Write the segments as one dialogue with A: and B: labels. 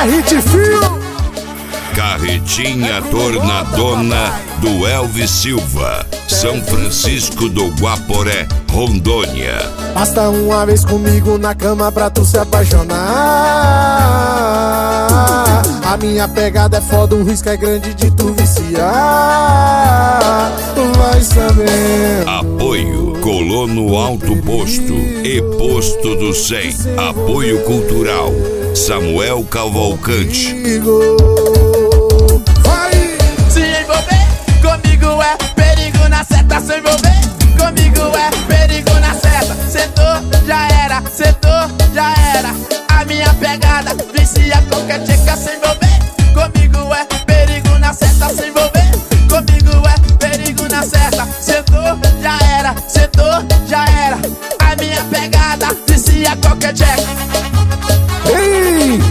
A: Hit Fio.
B: Carretinha Tornadona do Elvis Silva, São Francisco do Guaporé, Rondônia.
A: Basta uma vez comigo na cama pra tu se apaixonar. A minha pegada é foda, o risco é grande de tu viciar. Tu vai sabendo.
B: Apoio Colono Alto Posto e Posto do 100. Apoio Cultural Samuel Cavalcante.
C: Se envolver comigo é perigo na seta. Se envolver comigo é perigo na seta. Sentou, já era, sentou, já era. A minha pegada vicia qualquer tcheca. Se envolver comigo é perigo na seta. Se envolver comigo é perigo na seta. Sentou, já era, sentou, já era. A minha pegada vicia qualquer tcheca.
A: Ei!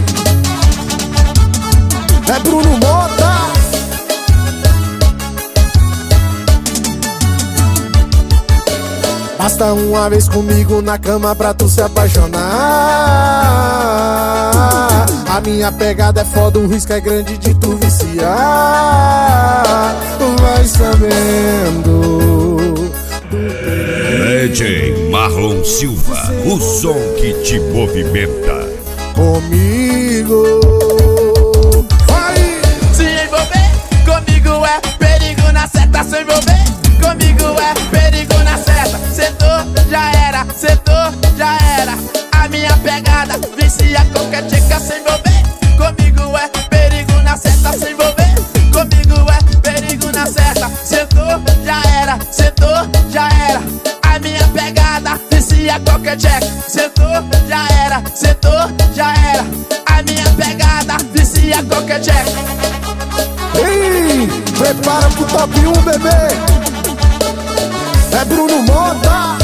A: É Bruno Mota. Basta uma vez comigo na cama pra tu se apaixonar. A minha pegada é foda, o risco é grande de tu viciar. Tu vai sabendo.
B: DJ Marlon Silva, o som que te movimenta.
A: Comigo.
C: Se envolver comigo é perigo na seta. Se envolver comigo é perigo na seta. Sentou, já era, sentou, já era. A minha pegada vicia qualquer tcheca. Se envolver comigo é perigo na seta. Se envolver comigo é perigo na seta. Sentou, já era, sentou, já era. A minha pegada vicia qualquer tcheca. Sentou, já era, sentou, já era. A minha pegada vicia qualquer tcheca.
A: Ei, prepara pro top 1, bebê. É Bruno Mota.